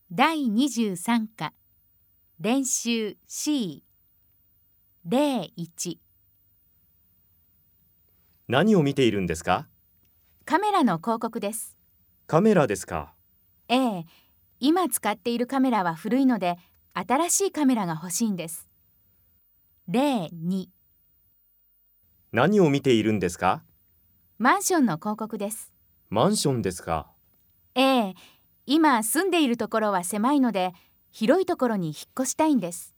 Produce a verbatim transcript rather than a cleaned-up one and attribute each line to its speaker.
Speaker 1: だいにじゅうさん課練習 シー ゼロいち。
Speaker 2: 何を見ているんですか？
Speaker 1: カメラの広告です。
Speaker 2: カメラですか？
Speaker 1: ええ、今使っているカメラは古いので新しいカメラが欲しいんです。ゼロに。
Speaker 2: 何を見ているんですか？
Speaker 1: マンションの広告です。
Speaker 2: マンションですか？
Speaker 1: ええ、今住んでいるところは狭いので広いところに引っ越したいんです。